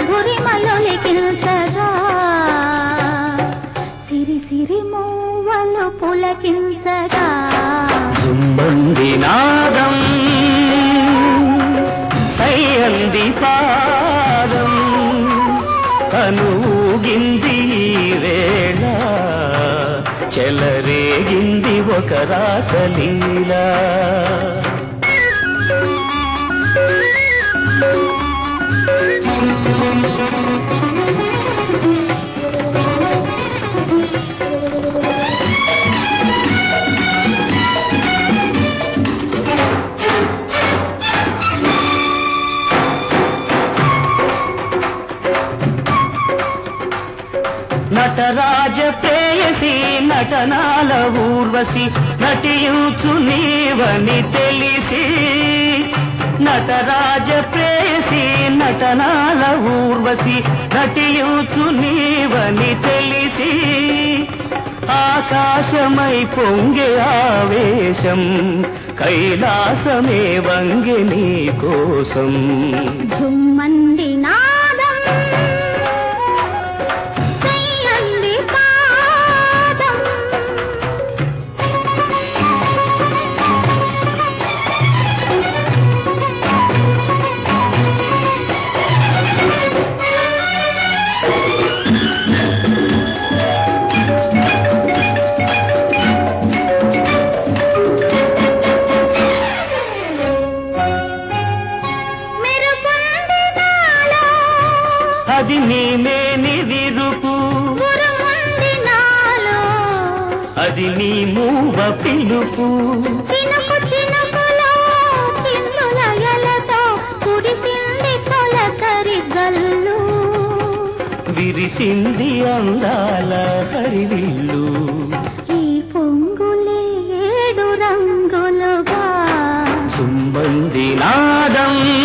గురిమలొలికించగా సిరి సిరి మూవలు పులకించగా జుమ్మంది నాదం సయ్యంది పాదం కనుగింది వేళ చెలరేగింది ఒక రాసలీలా నటరాజ ప్రేయసి నటనాల ఊర్వశి నటించు నీవని తెలిసి నటరాజ ప్రేయసి నటనాల ఊర్వశి నటించు నీవని తెలిసి ఆకాశమై పొంగే ఆవేశం కైలాసమే వంగే నీ కోసం జుమ్మంది నాదం అది నీమేని విరుపు అది నీ మూవ పిలుపు చినుకు చినుకులో చిన్నులయలతో కురిసింది తొలకరి గల్లు విరిసింది అందాల హరివిల్లు ఈ పొంగులే ఏడు రంగులుగా సుమ్మంది నాదం